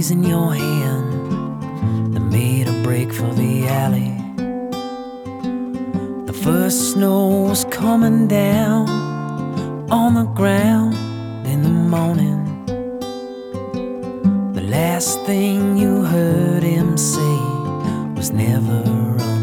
keys in your hand that made a break for the alley. The first snow was coming down on the ground in the morning. The last thing you heard him say was never run